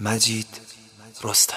مجید رستم.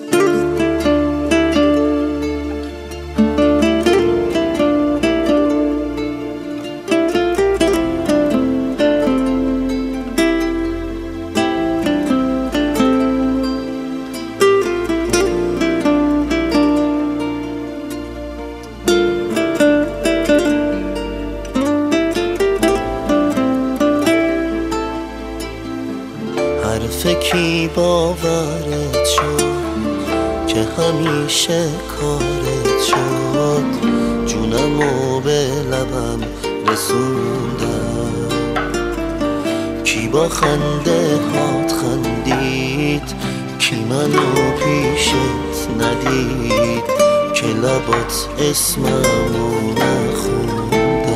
حرفکی باورت شد که همیشه کارت شد، جونمو به لبم رسوندم. کی با خنده هات خندید، کی منو پیشت ندید که لبات اسممو نخوندن.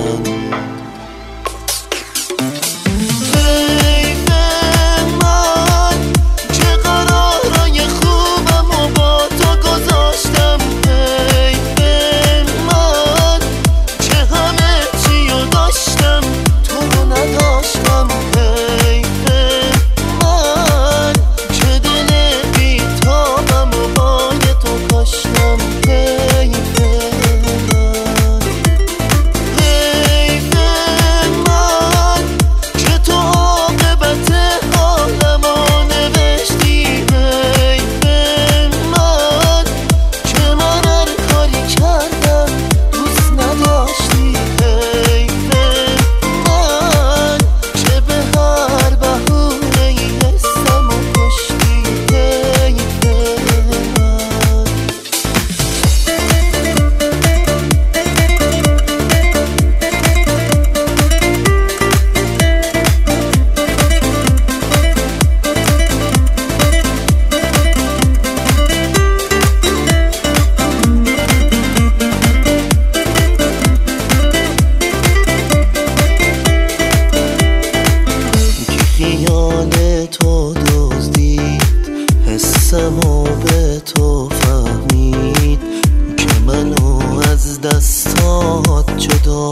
تو دزدید حسمو به تو فهمید که منو از دستات جدا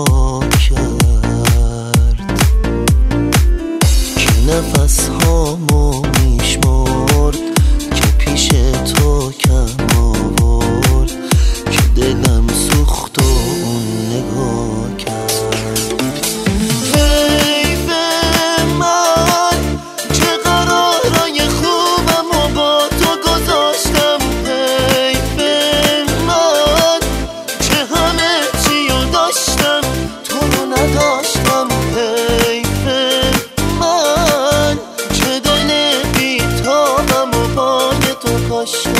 کرد، که نفس هامو میشمرد که پیش تو کم آورد، که دلم سوخت و اون نگاه کرد. نداشتم حیف من که دل بیتابم و پای تو کاشتم.